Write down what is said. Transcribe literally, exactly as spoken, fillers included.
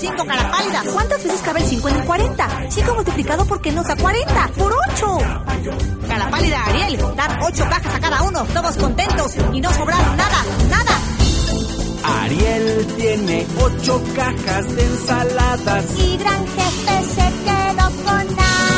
cinco, cara pálida. ¿Cuántas veces cabe el cinco en el cuarenta? cinco multiplicado por qué nos da cuarenta. ¡Por ocho! Cara pálida, Ariel. Dar ocho cajas a cada uno. Todos contentos y no sobraron nada, nada. Ariel tiene ocho cajas de ensaladas. Y Gran Jefe se quedó con nada.